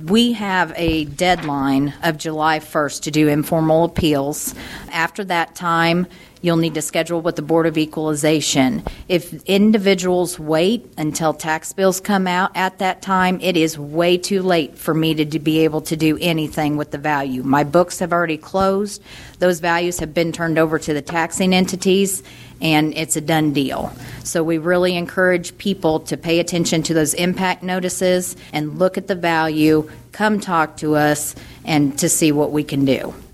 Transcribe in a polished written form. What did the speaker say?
We have a deadline of July 1st to do informal appeals. After that time, you'll need to schedule with the Board of Equalization. If individuals wait until tax bills come out at that time, it is way too late for me to be able to do anything with the value. My books have already closed. Those values have been turned over to the taxing entities, and it's a done deal. So we really encourage people to pay attention to those impact notices and look at the value, come talk to us, and to see what we can do.